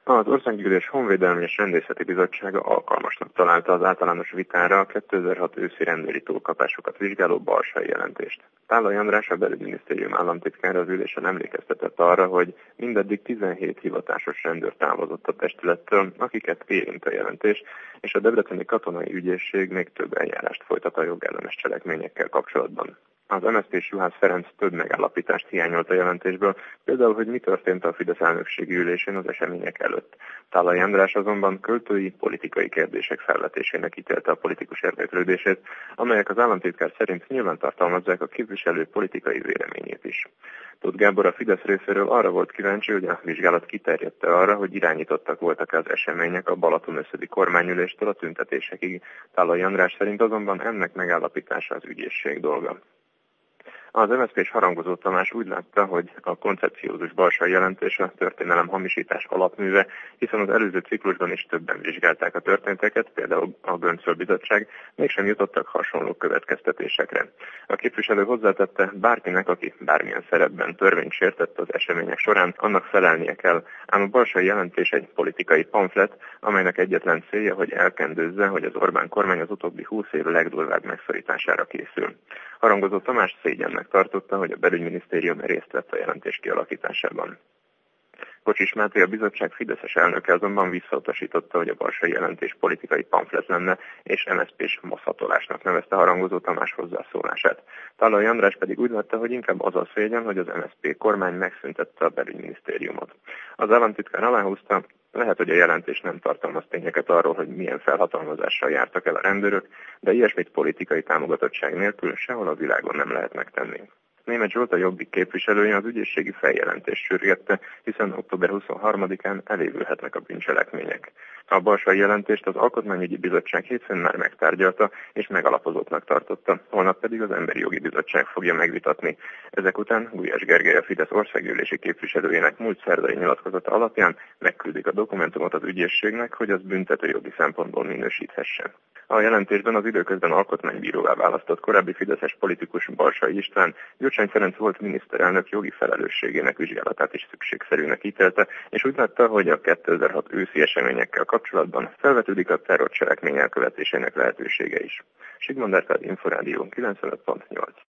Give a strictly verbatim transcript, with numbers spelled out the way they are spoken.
Az Országgyűlés Honvédelmi és Rendészeti Bizottsága alkalmasnak találta az általános vitára a kétezer-hat őszi rendőri túlkapásokat vizsgáló Balsay jelentést. Tállai András, a Belügyminisztérium államtitkára az ülésen emlékeztetett arra, hogy mindeddig tizenhét hivatásos rendőr távozott a testülettől, akiket érint a jelentés, és a debreceni katonai ügyészség még több eljárást folytat a jogellenes cselekményekkel kapcsolatban. Az em es zé pés Juhász Ferenc több megállapítást hiányolt a jelentésből, például, hogy mi történt a Fidesz elnökségi ülésén az események előtt. Tállai András azonban költői, politikai kérdések felvetésének ítélte a politikus érdeklődését, amelyek az államtitkár szerint nyilván tartalmazzák a képviselő politikai véleményét is. Tóth Gábor a Fidesz részéről arra volt kíváncsi, hogy a vizsgálat kiterjedte arra, hogy irányítottak voltak az események a Balatonösszödi kormányüléstől a tüntetésekig. Tállai András szerint azonban ennek megállapítása az ügyészség dolga. Az em es zé pés Harangozó Tamás úgy látta, hogy a koncepciózus Balsay jelentés a történelem hamisítás alapműve, hiszen az előző ciklusban is többen vizsgálták a történteket, például a Göncöl bizottság, mégsem jutottak hasonló következtetésekre. A képviselő hozzátette, bárkinek, aki bármilyen szerepben törvényt sértett az események során, annak felelnie kell, ám a Balsay jelentés egy politikai pamflet, amelynek egyetlen célja, hogy elkendőzze, hogy az Orbán kormány az utóbbi húsz év legdurvább megszorítására készül. Harangozó Tamás szégyennek tartotta, hogy a Belügyminisztérium részt vett a jelentés kialakításában. Kocsis Máté, a bizottság fideszes elnöke azonban visszautasította, hogy a Balsay jelentés politikai pamflet lenne, és em es zé pés mozhatolásnak nevezte Harangozó Tamás hozzászólását. Tállai András pedig úgy látta, hogy inkább az a szégyen, hogy az em es zé pé kormány megszüntette a Belügyminisztériumot. Az államtitkár aláhúzta, lehet, hogy a jelentés nem tartalmaz tényeket arról, hogy milyen felhatalmazással jártak el a rendőrök, de ilyesmit politikai támogatottság nélkül sehol a világon nem lehet megtenni. Németh Zsolt, a Jobbik képviselője az ügyészségi feljelentést sürgette, hiszen október huszonharmadikán elévülhetnek a bűncselekmények. A Balsay jelentést az Alkotmányügyi Bizottság hétfőn már megtárgyalta és megalapozottnak tartotta, holnap pedig az Emberi Jogi Bizottság fogja megvitatni. Ezek után Gulyás Gergely, a Fidesz országgyűlési képviselőjének múlt szerdai nyilatkozata alapján megküldik a dokumentumot az ügyészségnek, hogy az büntetőjogi szempontból minősíthesse. A jelentésben az időközben alkotmánybíróvá választott korábbi fideszes politikus Balsay István Gyurcsány Ferenc volt miniszterelnök jogi felelősségének vizsgálatát is szükségszerűnek ítélte, és úgy látta, hogy a kétezer-hat őszi eseményekkel kapcsolatban felvetődik a terrorcselekmény elkövetésének lehetősége is. Sigmond Árpád, Inforádió kilencvenöt pont nyolc.